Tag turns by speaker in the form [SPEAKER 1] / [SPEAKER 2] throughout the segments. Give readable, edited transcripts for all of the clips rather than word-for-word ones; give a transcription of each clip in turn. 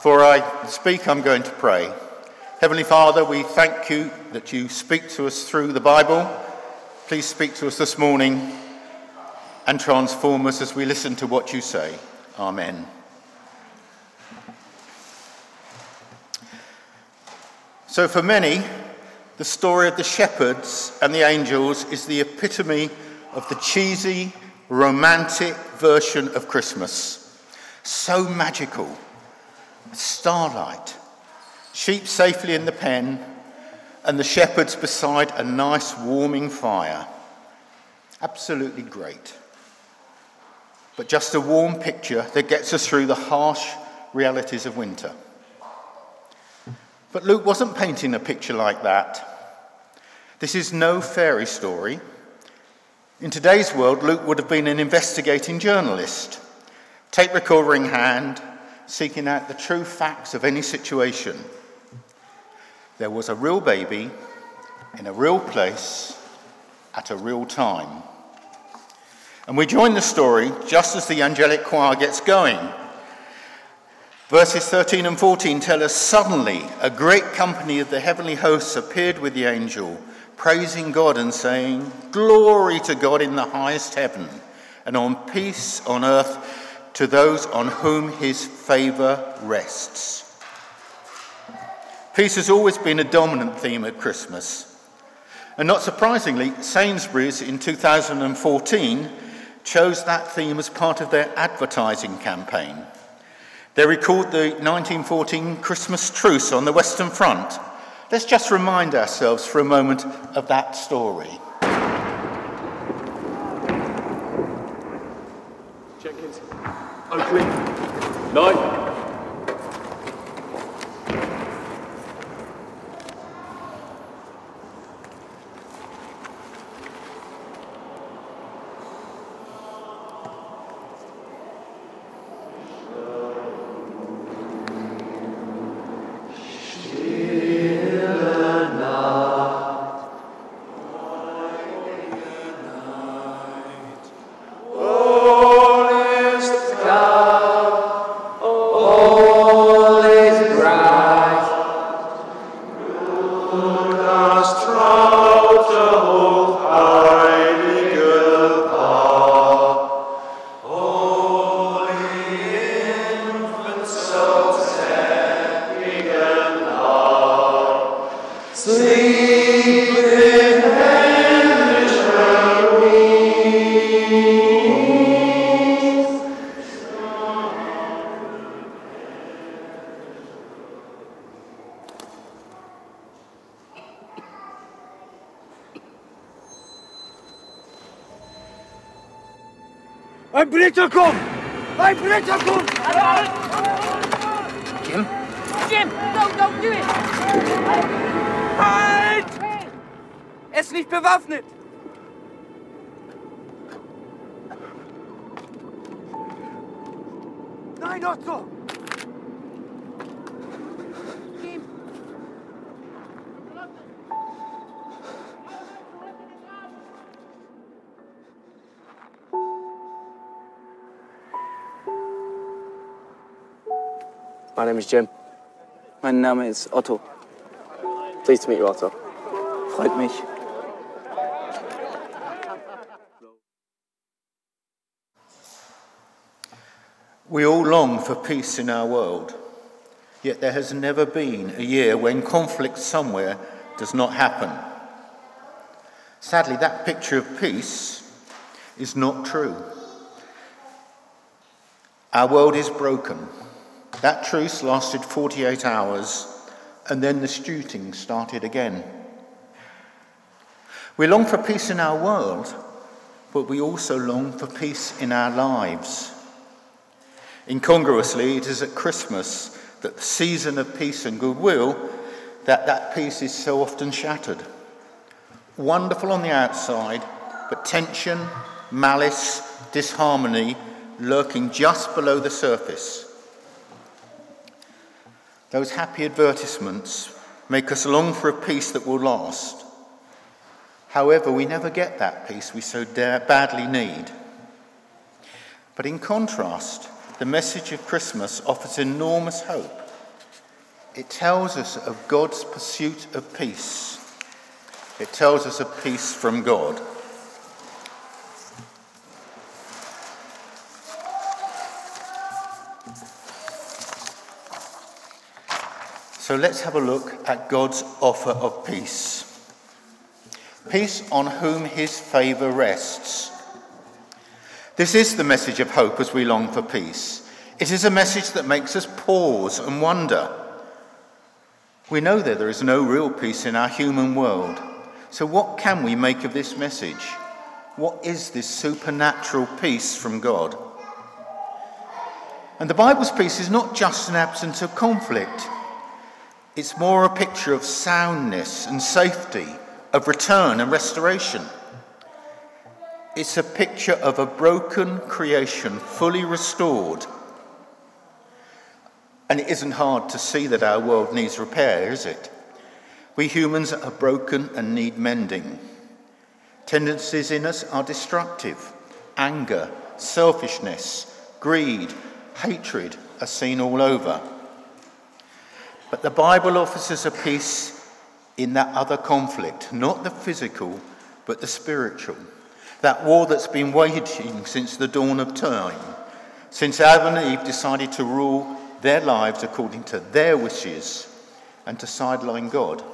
[SPEAKER 1] Before I speak, I'm going to pray. Heavenly Father, we thank you that you speak to us through the Bible. Please speak to us this morning and transform us as we listen to what you say. Amen. So for many, the story of the shepherds and the angels is the epitome of the cheesy, romantic version of Christmas. So magical. Starlight, sheep safely in the pen, and the shepherds beside a nice warming fire. Absolutely great. But just a warm picture that gets us through the harsh realities of winter. But Luke wasn't painting a picture like that. This is no fairy story. In today's world, Luke would have been an investigating journalist, tape recorder in hand, seeking out the true facts of any situation. There was a real baby in a real place at a real time. And we join the story just as the angelic choir gets going. Verses 13 and 14 tell us, suddenly a great company of the heavenly hosts appeared with the angel, praising God and saying, "Glory to God in the highest heaven, and on peace on earth to those on whom his favour rests." Peace has always been a dominant theme at Christmas. And not surprisingly, Sainsbury's in 2014 chose that theme as part of their advertising campaign. They recalled the 1914 Christmas truce on the Western Front. Let's just remind ourselves for a moment of that story.
[SPEAKER 2] Jenkins, Oakley, Knight.
[SPEAKER 3] Ein Blitzer kommt! Ein Blitzer kommt!
[SPEAKER 4] Jim? Jim! Don't do it!
[SPEAKER 3] Halt! Er ist nicht bewaffnet! Nein, Otto!
[SPEAKER 4] Jim!
[SPEAKER 5] My name is Jim. Mein Name ist Otto. Pleased to meet you, Otto. Freut mich.
[SPEAKER 1] We all long for peace in our world, yet there has never been a year when conflict somewhere does not happen. Sadly, that picture of peace is not true. Our world is broken. That truce lasted 48 hours, and then the shooting started again. We long for peace in our world, but we also long for peace in our lives. Incongruously, it is at Christmas that the season of peace and goodwill, that peace is so often shattered. Wonderful on the outside, but tension, malice, disharmony lurking just below the surface. Those happy advertisements make us long for a peace that will last. However, we never get that peace we so badly need. But in contrast, the message of Christmas offers enormous hope. it tells us of God's pursuit of peace. It tells us of peace from God. So let's have a look at God's offer of peace. Peace on whom his favour rests. This is the message of hope as we long for peace. It is a message that makes us pause and wonder. We know that there is no real peace in our human world. So what can we make of this message? What is this supernatural peace from God? And the Bible's peace is not just an absence of conflict. It's more a picture of soundness and safety, of return and restoration. It's a picture of a broken creation fully restored. And it isn't hard to see that our world needs repair, is it? We humans are broken and need mending. Tendencies in us are destructive. Anger, selfishness, greed, hatred are seen all over. But the Bible offers us a peace in that other conflict, not the physical, but the spiritual. That war that's been waging since the dawn of time, since Adam and Eve decided to rule their lives according to their wishes and to sideline God.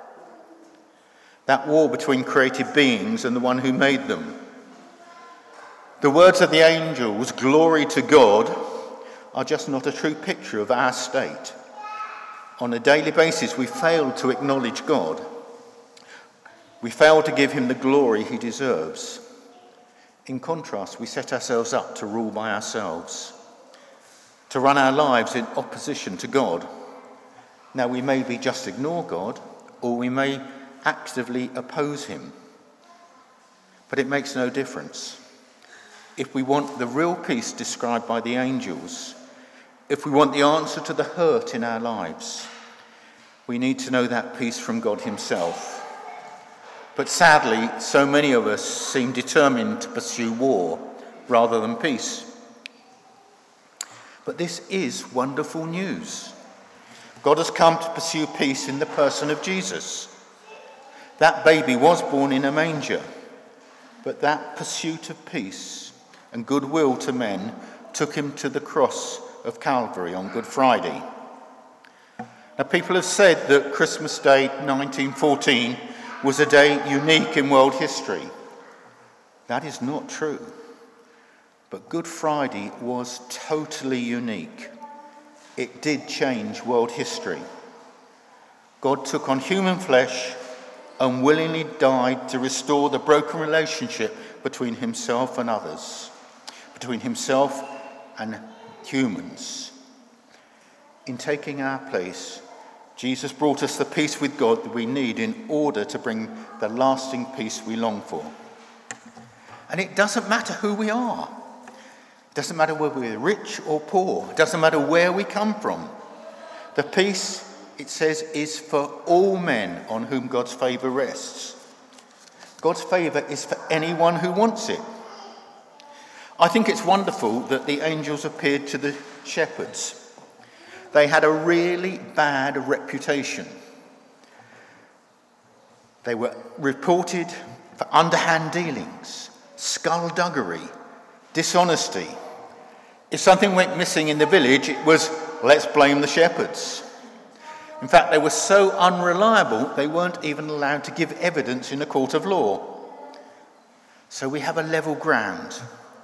[SPEAKER 1] That war between created beings and the one who made them. The words of the angels, "Glory to God," are just not a true picture of our state. On a daily basis, we fail to acknowledge God. We fail to give him the glory he deserves. In contrast, we set ourselves up to rule by ourselves, to run our lives in opposition to God. Now, we may just ignore God, or we may actively oppose him. But it makes no difference. If we want the real peace described by the angels, if we want the answer to the hurt in our lives, we need to know that peace from God himself. But sadly, so many of us seem determined to pursue war rather than peace. But this is wonderful news. God has come to pursue peace in the person of Jesus. That baby was born in a manger, but that pursuit of peace and goodwill to men took him to the cross of Calvary on Good Friday. Now, people have said that Christmas Day 1914 was a day unique in world history. That is not true. But Good Friday was totally unique. It did change world history. God took on human flesh and willingly died to restore the broken relationship between himself and others, between himself and humans. In taking our place, Jesus brought us the peace with God that we need in order to bring the lasting peace we long for. And it doesn't matter who we are. It doesn't matter whether we're rich or poor. It doesn't matter where we come from. The peace, it says, is for all men on whom God's favour rests. God's favour is for anyone who wants it. I think it's wonderful that the angels appeared to the shepherds. They had a really bad reputation. They were reported for underhand dealings, skullduggery, dishonesty. If something went missing in the village, it was, let's blame the shepherds. In fact, they were so unreliable, they weren't even allowed to give evidence in a court of law. So we have a level ground.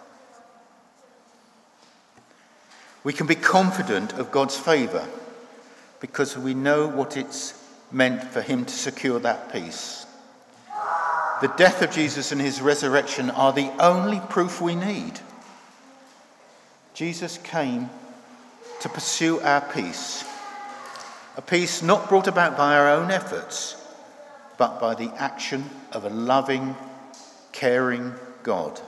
[SPEAKER 1] We can be confident of God's favour because we know what it's meant for him to secure that peace. The death of Jesus and his resurrection are the only proof we need. Jesus came to pursue our peace, a peace not brought about by our own efforts, but by the action of a loving, caring God.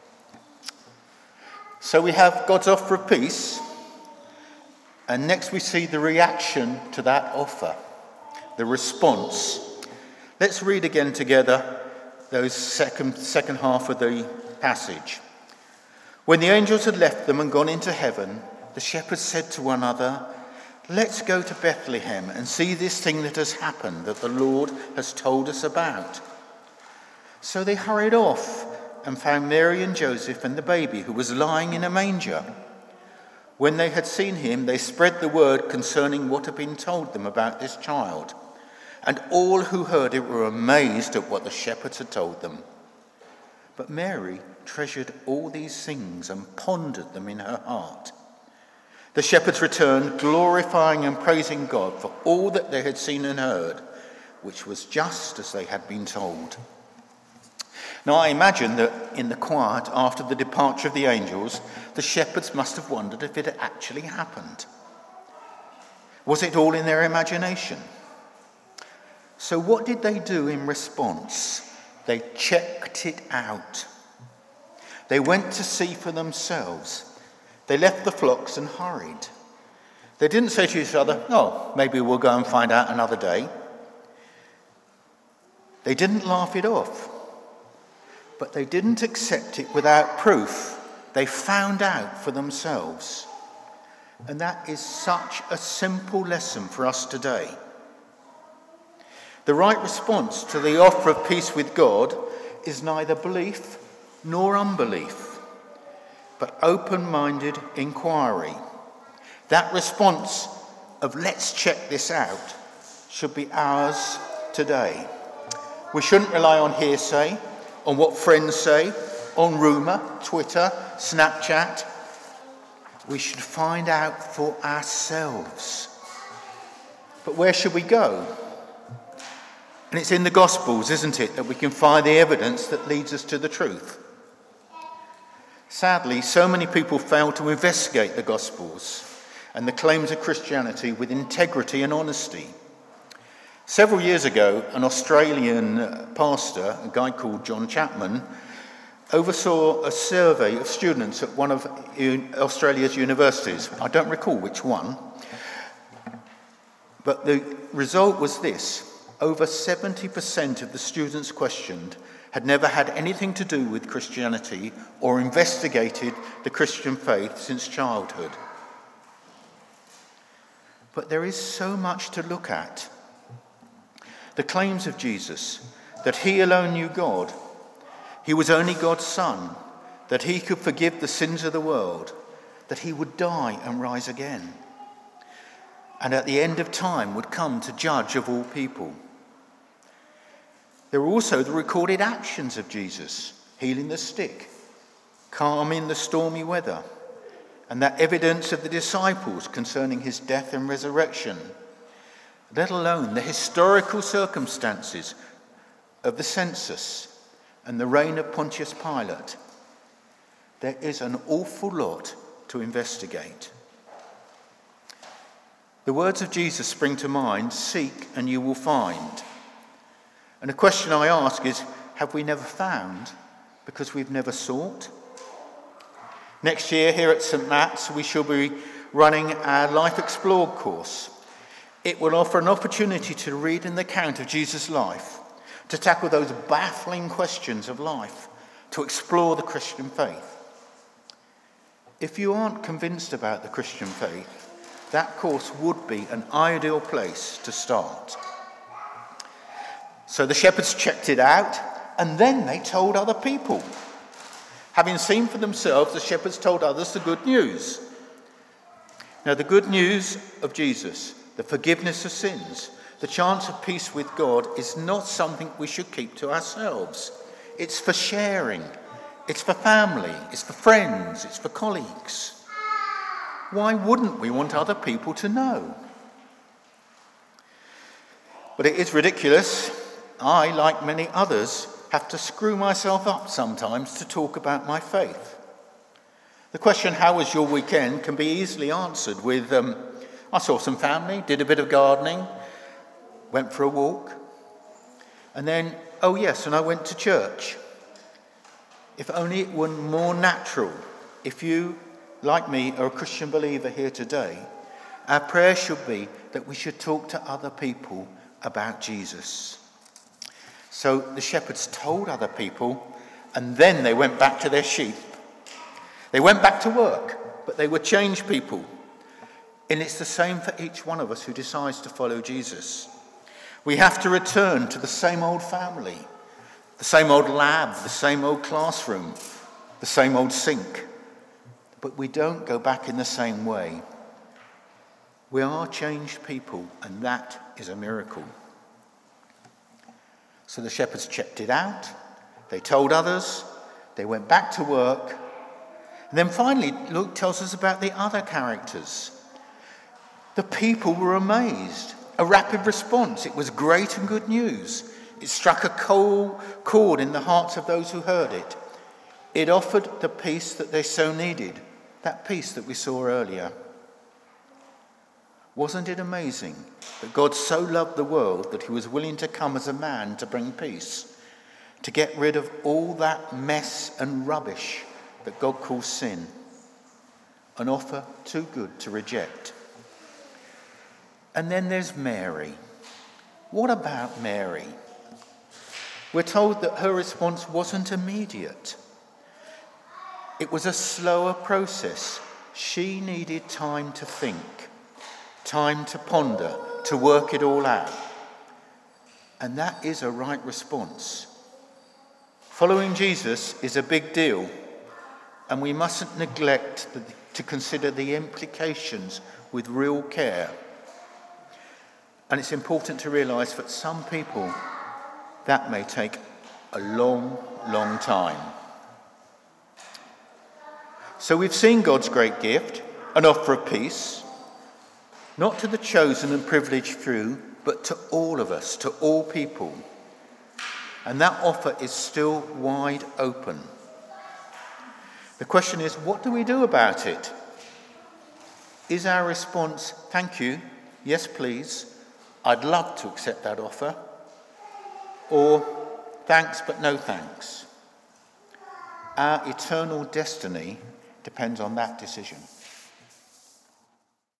[SPEAKER 1] So we have God's offer of peace, and next we see the reaction to that offer, the response. Let's read again together those second half of the passage. When the angels had left them and gone into heaven, the shepherds said to one another, Let's go to Bethlehem and see this thing that has happened, that the Lord has told us about. So they hurried off and found Mary and Joseph and the baby, who was lying in a manger. When they had seen him, they spread the word concerning what had been told them about this child. And all who heard it were amazed at what the shepherds had told them. But Mary treasured all these things and pondered them in her heart. The shepherds returned, glorifying and praising God for all that they had seen and heard, which was just as they had been told. Now, I imagine that in the quiet after the departure of the angels, the shepherds must have wondered if it had actually happened. Was it all in their imagination? So what did they do in response? They checked it out. They went to see for themselves. They left the flocks and hurried. They didn't say to each other, "Oh, maybe we'll go and find out another day." They didn't laugh it off. But they didn't accept it without proof. They found out for themselves. And that is such a simple lesson for us today. The right response to the offer of peace with God is neither belief nor unbelief, but open-minded inquiry. That response of "let's check this out" should be ours today. We shouldn't rely on hearsay, on what friends say, on rumour, Twitter, Snapchat. We should find out for ourselves. But where should we go? And it's in the Gospels, isn't it, that we can find the evidence that leads us to the truth. Sadly, so many people fail to investigate the Gospels and the claims of Christianity with integrity and honesty. Several years ago, an Australian pastor, a guy called John Chapman, oversaw a survey of students at one of Australia's universities. I don't recall which one, but the result was this. Over 70% of the students questioned had never had anything to do with Christianity or investigated the Christian faith since childhood. But there is so much to look at. The claims of Jesus, that he alone knew God, he was only God's son, that he could forgive the sins of the world, that he would die and rise again, and at the end of time would come to judge of all people. There are also the recorded actions of Jesus, healing the sick, calming the stormy weather, and that evidence of the disciples concerning his death and resurrection, let alone the historical circumstances of the census and the reign of Pontius Pilate. There is an awful lot to investigate. The words of Jesus spring to mind: "Seek and you will find." And the question I ask is, have we never found because we've never sought? Next year here at St. Matt's, we shall be running our Life Explored course. It will offer an opportunity to read an account of Jesus' life, to tackle those baffling questions of life, to explore the Christian faith. If you aren't convinced about the Christian faith, that course would be an ideal place to start. So the shepherds checked it out, and then they told other people. Having seen for themselves, the shepherds told others the good news. Now, the good news of Jesus, the forgiveness of sins, the chance of peace with God, is not something we should keep to ourselves. It's for sharing. It's for family. It's for friends. It's for colleagues. Why wouldn't we want other people to know? But it is ridiculous. I, like many others, have to screw myself up sometimes to talk about my faith. The question, "How was your weekend?" can be easily answered with, "I saw some family, did a bit of gardening, went for a walk, and then, oh yes, and I went to church." If only it were more natural. If you, like me, are a Christian believer here today, our prayer should be that we should talk to other people about Jesus. So the shepherds told other people, and then they went back to their sheep. They went back to work, but they were changed people. And it's the same for each one of us who decides to follow Jesus. We have to return to the same old family, the same old lab, the same old classroom, the same old sink. But we don't go back in the same way. We are changed people, and that is a miracle. So the shepherds checked it out. They told others. They went back to work. And then finally, Luke tells us about the other characters. The people were amazed. A rapid response. It was great and good news. It struck a chord in the hearts of those who heard it. It offered the peace that they so needed, that peace that we saw earlier. Wasn't it amazing that God so loved the world that he was willing to come as a man to bring peace, to get rid of all that mess and rubbish that God calls sin, an offer too good to reject? And then there's Mary. What about Mary? We're told that her response wasn't immediate. It was a slower process. She needed time to think, time to ponder, to work it all out. And that is a right response. Following Jesus is a big deal, and we mustn't neglect to consider the implications with real care. And it's important to realise that some people, that may take a long, long time. So we've seen God's great gift, an offer of peace, not to the chosen and privileged few, but to all of us, to all people. And that offer is still wide open. The question is, what do we do about it? Is our response, thank you, yes please, I'd love to accept that offer, or thanks but no thanks? Our eternal destiny depends on that decision.